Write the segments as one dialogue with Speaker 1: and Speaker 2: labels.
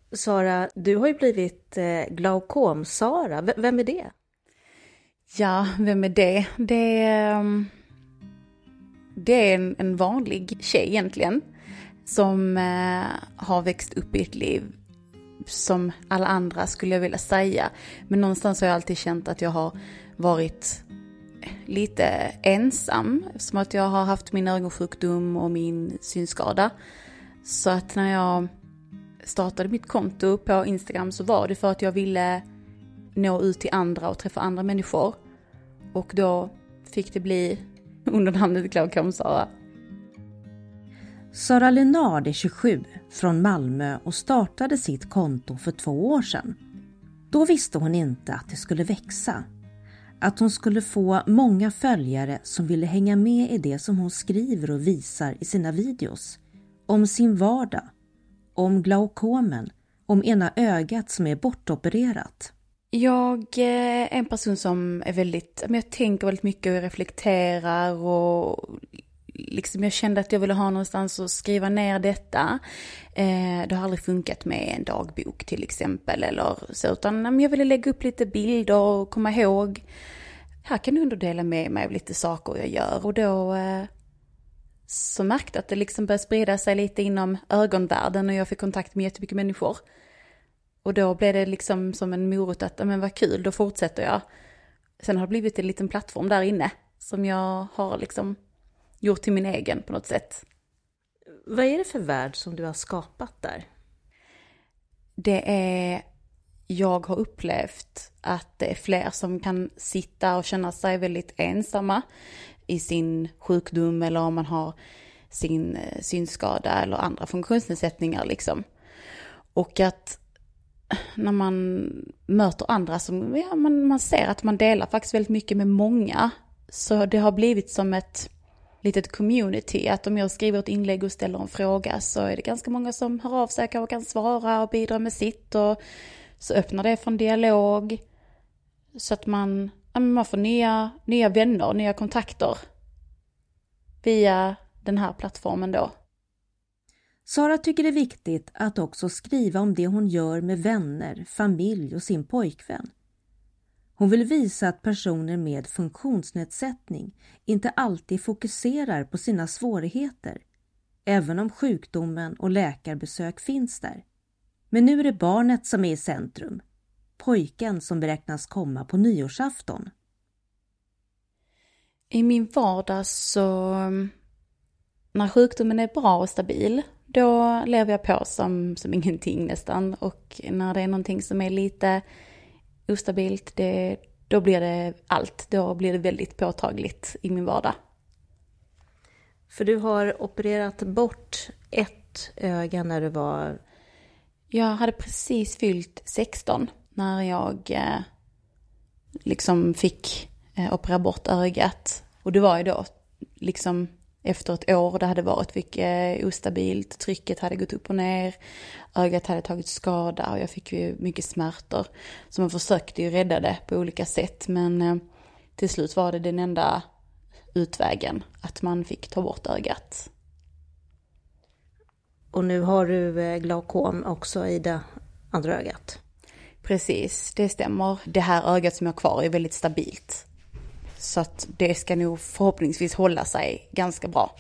Speaker 1: Sara, du har ju blivit glaukom-Sara. Vem är det?
Speaker 2: Ja, vem är det? Det är en vanlig tjej egentligen som har växt upp i ett liv som alla andra, skulle jag vilja säga. Men någonstans har jag alltid känt att jag har varit lite ensam, som att jag har haft min ögonsjukdom och min synskada. Så att när jag startade mitt konto på Instagram så var det för att jag ville nå ut till andra och träffa andra människor. Och då fick det bli under namnet glaukom-Sara.
Speaker 3: Sara Lennard är 27 från Malmö och startade sitt konto för 2 år sedan. Då visste hon inte att det skulle växa. Att hon skulle få många följare som ville hänga med i det som hon skriver och visar i sina videos. Om sin vardag, om glaukomen, om ena ögat som är bortopererat.
Speaker 2: Jag är en person som är jag tänker väldigt mycket och reflekterar och liksom jag kände att jag ville ha någonstans att skriva ner detta. Det har aldrig funkat med en dagbok till exempel eller så, utan jag ville lägga upp lite bilder och komma ihåg. Här kan du ändå dela med mig av lite saker jag gör, och då så märkte jag att det liksom började sprida sig lite inom ögonvärlden och jag fick kontakt med jättemycket människor. Och då blev det liksom som en morot att, men vad kul, då fortsätter jag. Sen har det blivit en liten plattform där inne som jag har liksom gjort till min egen på något sätt.
Speaker 1: Vad är det för värld som du har skapat där?
Speaker 2: Jag har upplevt att det är fler som kan sitta och känna sig väldigt ensamma i sin sjukdom eller om man har sin synskada eller andra funktionsnedsättningar liksom. Och att när man möter andra som man ser att man delar faktiskt väldigt mycket med många, så det har blivit som ett litet community, att om jag skriver ett inlägg och ställer en fråga så är det ganska många som hör av sig och kan svara och bidra med sitt, och så öppnar det för en dialog så att man får nya vänner, nya kontakter via den här plattformen då.
Speaker 3: Sara tycker det är viktigt att också skriva om det hon gör med vänner, familj och sin pojkvän. Hon vill visa att personer med funktionsnedsättning inte alltid fokuserar på sina svårigheter, även om sjukdomen och läkarbesök finns där. Men nu är det barnet som är i centrum, pojken som beräknas komma på nyårsafton.
Speaker 2: I min vardag så, när sjukdomen är bra och stabil, då lever jag på som ingenting nästan. Och när det är någonting som är lite ostabilt, då blir det allt. Då blir det väldigt påtagligt i min vardag.
Speaker 1: För du har opererat bort ett öga när du var...
Speaker 2: Jag hade precis fyllt 16 när jag liksom fick operera bort ögat. Och det var ju då liksom efter ett år det hade varit mycket ostabilt. Trycket hade gått upp och ner. Ögat hade tagit skada och jag fick ju mycket smärtor. Så man försökte ju rädda det på olika sätt. Men till slut var det den enda utvägen att man fick ta bort ögat.
Speaker 1: Och nu har du glaukom också i det andra ögat.
Speaker 2: Precis, det stämmer. Det här ögat som jag har kvar är väldigt stabilt. Så att det ska nog förhoppningsvis hålla sig ganska bra.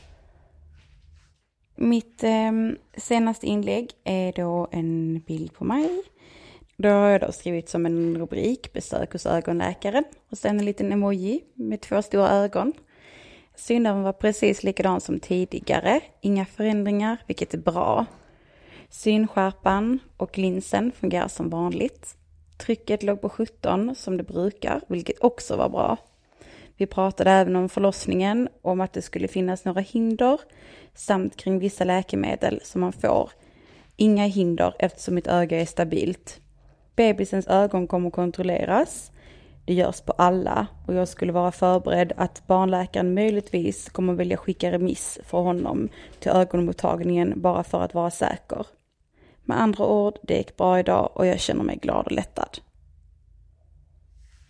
Speaker 2: Mitt senaste inlägg är då en bild på mig. Då har jag då skrivit som en rubrik: besök hos ögonläkaren. Och sen en liten emoji med 2 stora ögon. Synen var precis likadan som tidigare. Inga förändringar, vilket är bra. Synskärpan och linsen fungerar som vanligt. Trycket låg på 17 som det brukar, vilket också var bra. Vi pratade även om förlossningen, om att det skulle finnas några hinder samt kring vissa läkemedel som man får. Inga hinder eftersom mitt öga är stabilt. Bebisens ögon kommer kontrolleras. Det görs på alla och jag skulle vara förberedd att barnläkaren möjligtvis kommer välja skicka remiss för honom till ögonmottagningen bara för att vara säker. Med andra ord, det gick bra idag och jag känner mig glad och lättad.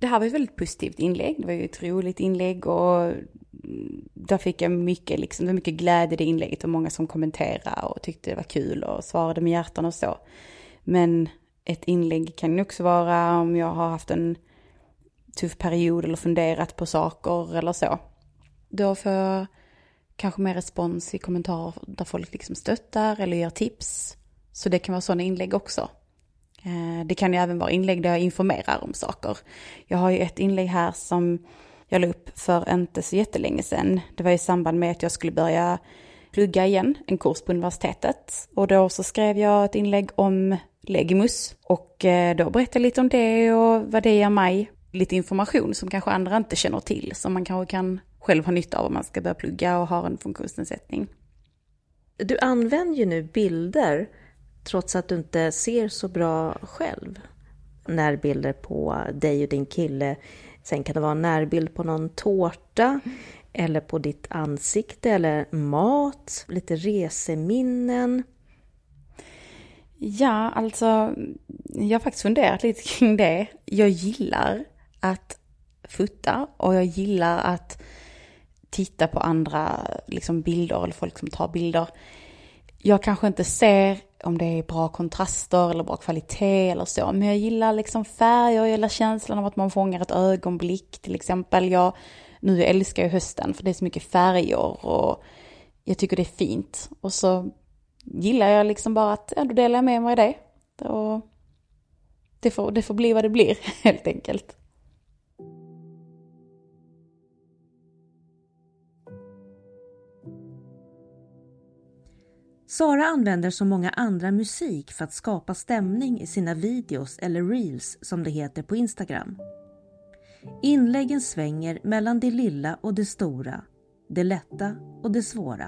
Speaker 2: Det här var ett väldigt positivt inlägg. Det var ju ett roligt inlägg och där fick jag mycket, det var mycket glädje i det inlägget och många som kommenterade och tyckte det var kul och svarade med hjärtan och så. Men ett inlägg kan ju också vara om jag har haft en tuff period eller funderat på saker eller så. Då får jag kanske mer respons i kommentarer där folk stöttar eller ger tips. Så det kan vara sådana inlägg också. Det kan ju även vara inlägg där jag informerar om saker. Jag har ju ett inlägg här som jag la upp för inte så jättelänge sedan. Det var i samband med att jag skulle börja plugga igen en kurs på universitetet. Och då så skrev jag ett inlägg om Legimus. Och då berättade jag lite om det och vad det ger mig. Lite information som kanske andra inte känner till. Som man kanske kan själv ha nytta av om man ska börja plugga och ha en funktionsnedsättning.
Speaker 1: Du använder ju nu bilder trots att du inte ser så bra själv. Närbilder på dig och din kille. Sen kan det vara en närbild på någon tårta eller på ditt ansikte eller mat, lite reseminnen.
Speaker 2: Ja, alltså jag har faktiskt funderat lite kring det. Jag gillar att fota och jag gillar att titta på andra bilder eller folk som tar bilder. Jag kanske inte ser om det är bra kontraster eller bra kvalitet eller så. Men jag gillar färger och jag gillar känslan av att man fångar ett ögonblick. Till exempel, nu älskar jag hösten för det är så mycket färger och jag tycker det är fint. Och så gillar jag bara att då delar jag med mig det. Och det får bli vad det blir helt enkelt.
Speaker 3: Sara använder som många andra musik för att skapa stämning i sina videos eller reels som det heter på Instagram. Inläggen svänger mellan det lilla och det stora, det lätta och det svåra.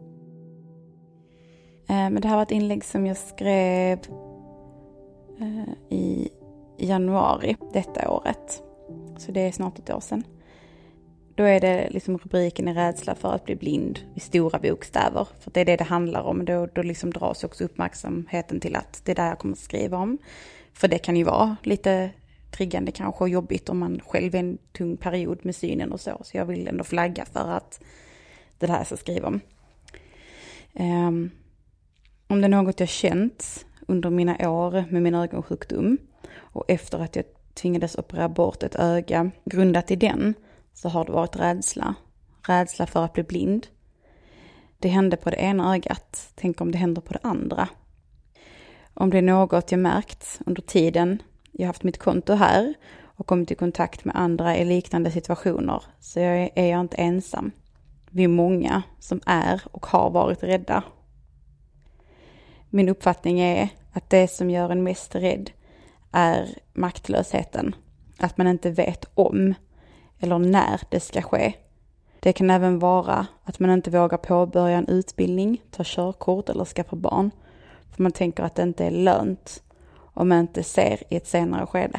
Speaker 2: Men det här var ett inlägg som jag skrev i januari detta året. Så det är snart ett år sedan. Då är det rubriken är rädsla för att bli blind i stora bokstäver. För det är det handlar om. Då dras också uppmärksamheten till att det är där jag kommer att skriva om. För det kan ju vara lite triggande kanske och jobbigt om man själv är en tung period med synen och så. Så jag vill ändå flagga för att det här jag ska skriva om. Om det är något jag känt under mina år med min ögonsjukdom och efter att jag tvingades operera bort ett öga grundat i den, så har det varit rädsla. Rädsla för att bli blind. Det hände på det ena ögat. Tänk om det händer på det andra. Om det är något jag märkt under tiden jag haft mitt konto här och kommit i kontakt med andra i liknande situationer, så är jag inte ensam. Vi är många som är och har varit rädda. Min uppfattning är att det som gör en mest rädd är maktlösheten. Att man inte vet om eller när det ska ske. Det kan även vara att man inte vågar påbörja en utbildning, ta körkort eller skaffa barn. För man tänker att det inte är lönt om man inte ser i ett senare skede.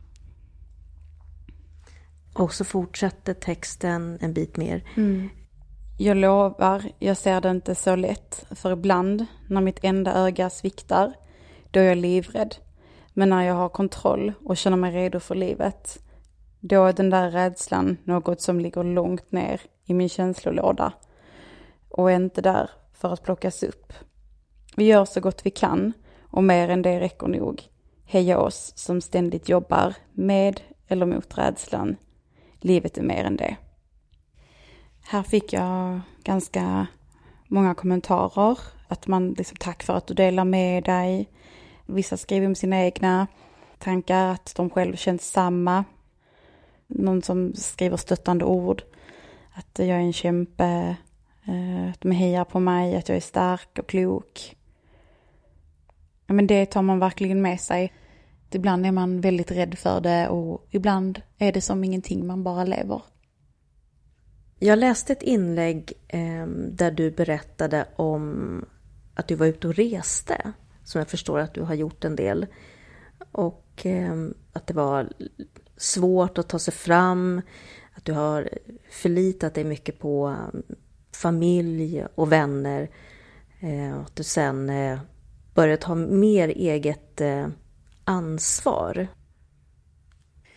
Speaker 1: Och så fortsätter texten en bit mer.
Speaker 2: Jag lovar, jag ser det inte så lätt. För ibland när mitt enda öga sviktar, då är jag livrädd. Men när jag har kontroll och känner mig redo för livet, då är den där rädslan något som ligger långt ner i min känslolåda och är inte där för att plockas upp. Vi gör så gott vi kan och mer än det räcker nog. Heja oss som ständigt jobbar med eller mot rädslan. Livet är mer än det. Här fick jag ganska många kommentarer. Att man tack för att du delar med dig. Vissa skriver om sina egna tankar, att de själv känns samma. Någon som skriver stöttande ord. Att jag är en kämpe. Att de hejar på mig. Att jag är stark och klok. Ja, men det tar man verkligen med sig. Ibland är man väldigt rädd för det. Och ibland är det som ingenting, man bara lever.
Speaker 1: Jag läste ett inlägg där du berättade om att du var ute och reste. Som jag förstår att du har gjort en del. Och att det var svårt att ta sig fram. Att du har förlitat dig mycket på familj och vänner. Att du sen började ta mer eget ansvar.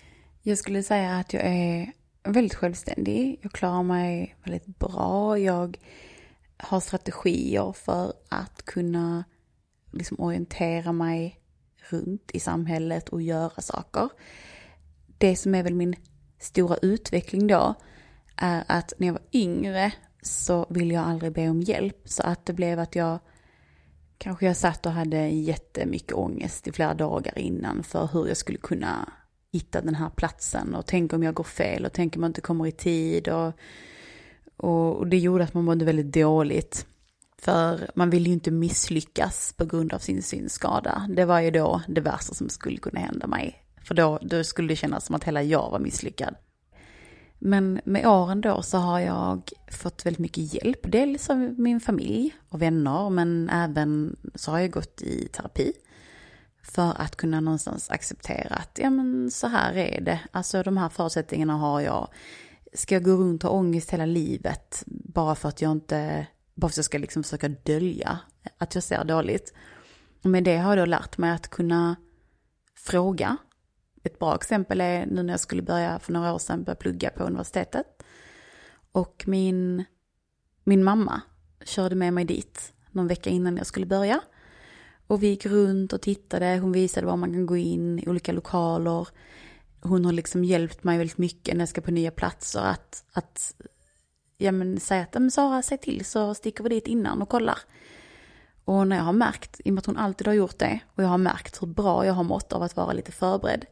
Speaker 2: Jag skulle säga att jag är väldigt självständig. Jag klarar mig väldigt bra. Jag har strategier för att kunna liksom orientera mig runt i samhället och göra saker. Det som är väl min stora utveckling då är att när jag var yngre så ville jag aldrig be om hjälp. Så att det blev att jag satt och hade jättemycket ångest i flera dagar innan för hur jag skulle kunna hitta den här platsen och tänk om jag går fel och tänk om jag inte kommer i tid och det gjorde att man mådde väldigt dåligt. För man vill ju inte misslyckas på grund av sin synskada. Det var ju då det värsta som skulle kunna hända mig. För då skulle det kännas som att hela jag var misslyckad. Men med åren då så har jag fått väldigt mycket hjälp. Dels av min familj och vänner, men även så har jag gått i terapi. För att kunna någonstans acceptera att ja, men så här är det. Alltså de här förutsättningarna har jag. Ska jag gå runt och ha ångest hela livet bara för att jag ska liksom försöka dölja att jag ser dåligt. Och med det har jag då lärt mig att kunna fråga. Ett bra exempel är nu när jag skulle börja för några år sedan börja plugga på universitetet. Och min mamma körde med mig dit någon vecka innan jag skulle börja. Och vi gick runt och tittade. Hon visade var man kan gå in i olika lokaler. Hon har liksom hjälpt mig väldigt mycket när jag ska på nya platser. Att säga att Sara, säg till så sticker vi dit innan och kollar. Och när jag har märkt, i och med att hon alltid har gjort det. Och jag har märkt hur bra jag har mått av att vara lite förberedd.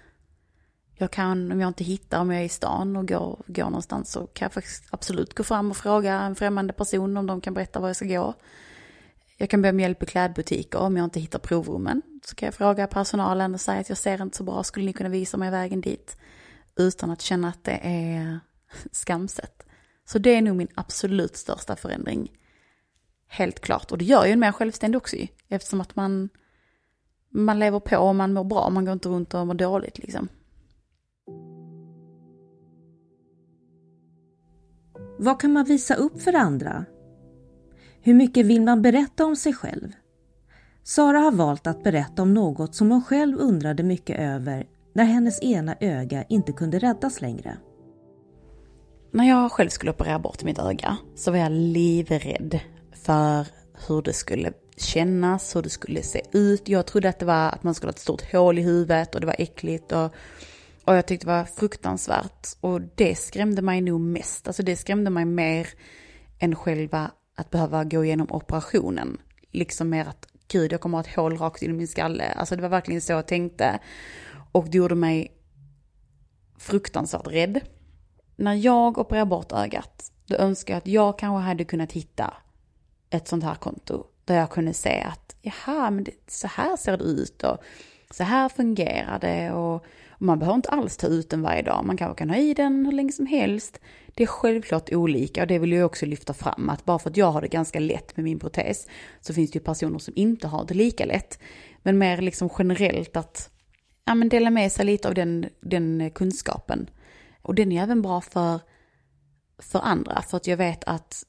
Speaker 2: Jag kan, om jag inte hittar, om jag är i stan och går någonstans så kan jag faktiskt absolut gå fram och fråga en främmande person om de kan berätta var jag ska gå. Jag kan be om hjälp i klädbutiker om jag inte hittar provrummen. Så kan jag fråga personalen och säga att jag ser inte så bra, skulle ni kunna visa mig vägen dit? Utan att känna att det är skamset. Så det är nog min absolut största förändring. Helt klart. Och det gör ju en mer självständig också. Eftersom att man lever på och man mår bra. Man går inte runt och mår dåligt liksom.
Speaker 3: Vad kan man visa upp för andra? Hur mycket vill man berätta om sig själv? Sara har valt att berätta om något som hon själv undrade mycket över när hennes ena öga inte kunde räddas längre.
Speaker 2: När jag själv skulle operera bort mitt öga så var jag livrädd för hur det skulle kännas, hur det skulle se ut. Jag trodde att det var att man skulle ha ett stort hål i huvudet och det var äckligt och jag tyckte det var fruktansvärt. Och det skrämde mig nog mest. Alltså det skrämde mig mer än själva att behöva gå igenom operationen. Liksom mer att gud, jag kommer att ha ett hål rakt in i min skalle. Alltså det var verkligen så jag tänkte. Och det gjorde mig fruktansvärt rädd. När jag opererar bort ögat, då önskar jag att jag kanske hade kunnat hitta ett sånt här konto. Där jag kunde se att jaha, men så här ser det ut och så här fungerar det. Och man behöver inte alls ta ut den varje dag. Man kanske kan ha i den hur länge som helst. Det är självklart olika och det vill jag också lyfta fram. Att bara för att jag har det ganska lätt med min protes så finns det ju personer som inte har det lika lätt. Men mer liksom generellt att dela med sig lite av den kunskapen. Och den är även bra för andra. För att jag vet att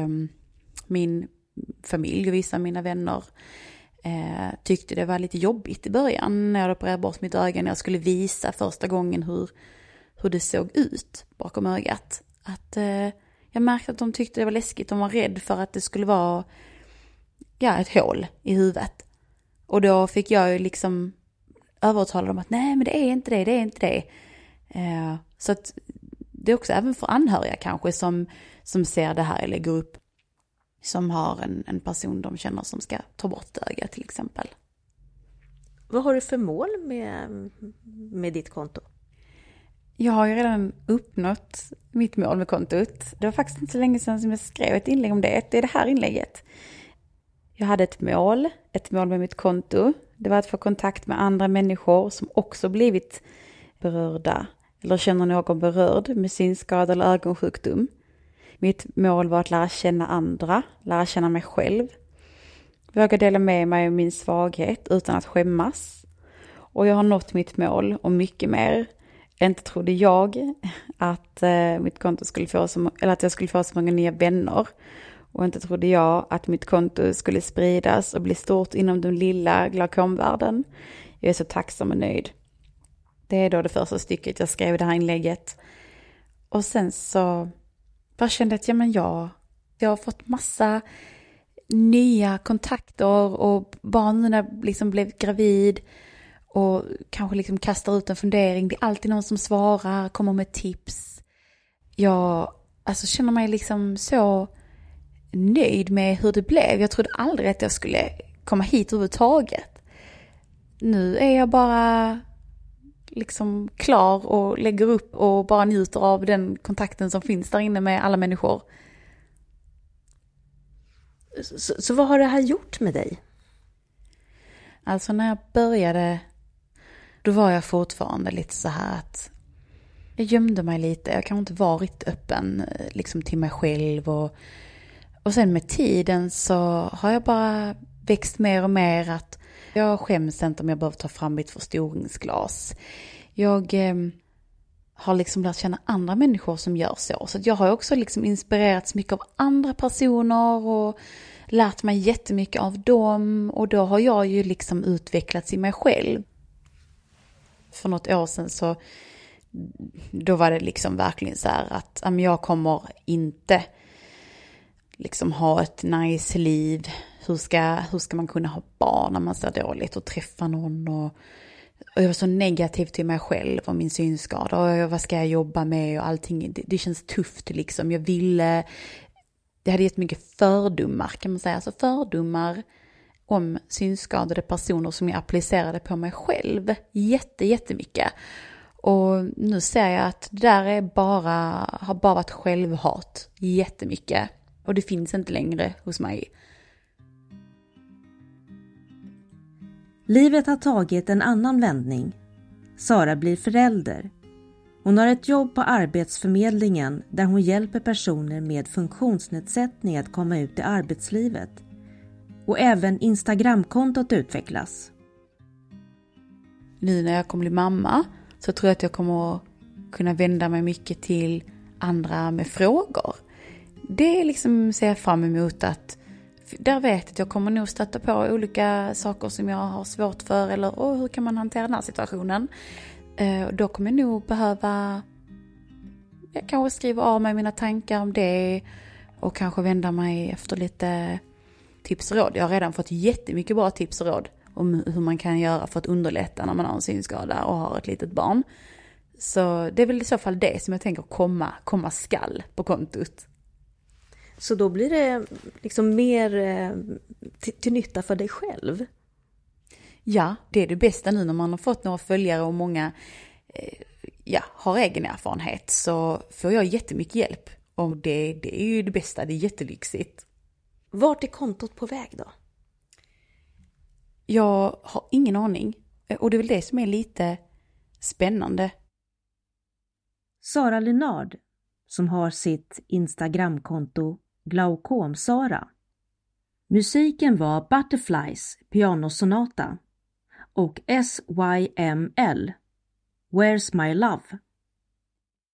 Speaker 2: min familj och vissa av mina vänner tyckte det var lite jobbigt i början när jag opererade bort mitt öga. När jag skulle visa första gången hur det såg ut bakom ögat. Att jag märkte att de tyckte det var läskigt. De var rädd för att det skulle vara ett hål i huvudet. Och då fick jag ju liksom övertala dem att nej, men det är inte det. Så att det är också även för anhöriga kanske som ser det här eller går upp. Som har en person de känner som ska ta bort ögat till exempel.
Speaker 1: Vad har du för mål med ditt konto?
Speaker 2: Jag har ju redan uppnått mitt mål med kontot. Det var faktiskt inte så länge sedan som jag skrev ett inlägg om det. Det är det här inlägget. Jag hade ett mål med mitt konto. Det var att få kontakt med andra människor som också blivit berörda. Eller känner någon berörd med synskada eller ögonsjukdom. Mitt mål var att lära känna andra, lära känna mig själv. Våga dela med mig av min svaghet utan att skämmas. Och jag har nått mitt mål och mycket mer. Inte trodde jag att mitt konto skulle få att jag skulle få så många nya vänner. Och inte trodde jag att mitt konto skulle spridas och bli stort inom den lilla glaukomvärlden. Jag är så tacksam och nöjd. Det är då det första stycket jag skrev i det här inlägget. Och sen så bara kände jag att jag har fått massa nya kontakter och barn när jag liksom blev gravid och kanske liksom kastar ut en fundering. Det är alltid någon som svarar, kommer med tips. Jag känner mig liksom så nöjd med hur det blev. Jag trodde aldrig att jag skulle komma hit överhuvudtaget. Nu är jag bara liksom klar och lägger upp och bara njuter av den kontakten som finns där inne med alla människor.
Speaker 1: Så vad har det här gjort med dig?
Speaker 2: Alltså när jag började, då var jag fortfarande lite så här att jag gömde mig lite. Jag kanske inte varit öppen liksom till mig själv. Och sen med tiden så har jag bara växt mer och mer att jag skäms inte om jag behöver ta fram mitt förstoringsglas. Jag har liksom lärt känna andra människor som gör så. Så jag har också liksom inspirerats mycket av andra personer och lärt mig jättemycket av dem. Och då har jag ju liksom utvecklats i mig själv. För något år sedan så då var det liksom verkligen så här att jag kommer inte liksom ha ett nice liv. Hur ska man kunna ha barn när man ser dåligt och träffa någon? Och jag var så negativ till mig själv och min synskada. Och vad ska jag jobba med och allting. Det känns tufft liksom. Det hade gett mycket fördomar kan man säga. Alltså fördomar om synskadade personer som jag applicerade på mig själv. Jättemycket. Och nu ser jag att det där har bara varit självhat. Jättemycket. Och det finns inte längre hos mig.
Speaker 3: Livet har tagit en annan vändning. Sara blir förälder. Hon har ett jobb på Arbetsförmedlingen där hon hjälper personer med funktionsnedsättning att komma ut i arbetslivet. Och även Instagramkontot utvecklas.
Speaker 2: Nu när jag kommer bli mamma så tror jag att jag kommer kunna vända mig mycket till andra med frågor. Det är liksom ser jag fram emot att där vet jag att jag kommer nog stöta på olika saker som jag har svårt för eller hur kan man hantera den här situationen. Då kommer jag nog behöva kanske skriva av mig mina tankar om det och kanske vända mig efter lite tips och råd. Jag har redan fått jättemycket bra tips och råd om hur man kan göra för att underlätta när man har en synskada och har ett litet barn. Så det är väl i så fall det som jag tänker komma skall på kontot.
Speaker 1: Så då blir det liksom mer till nytta för dig själv?
Speaker 2: Ja, det är det bästa nu när man har fått några följare och många har egen erfarenhet så får jag jättemycket hjälp. Och det är ju det bästa, det är jättelyxigt.
Speaker 1: Vart är kontot på väg då?
Speaker 2: Jag har ingen aning. Och det är väl det som är lite spännande.
Speaker 3: Sara Lynard, som har sitt Instagramkonto Glaukom-Sara. Musiken var Butterflies pianosonata och SYML, Where's My Love.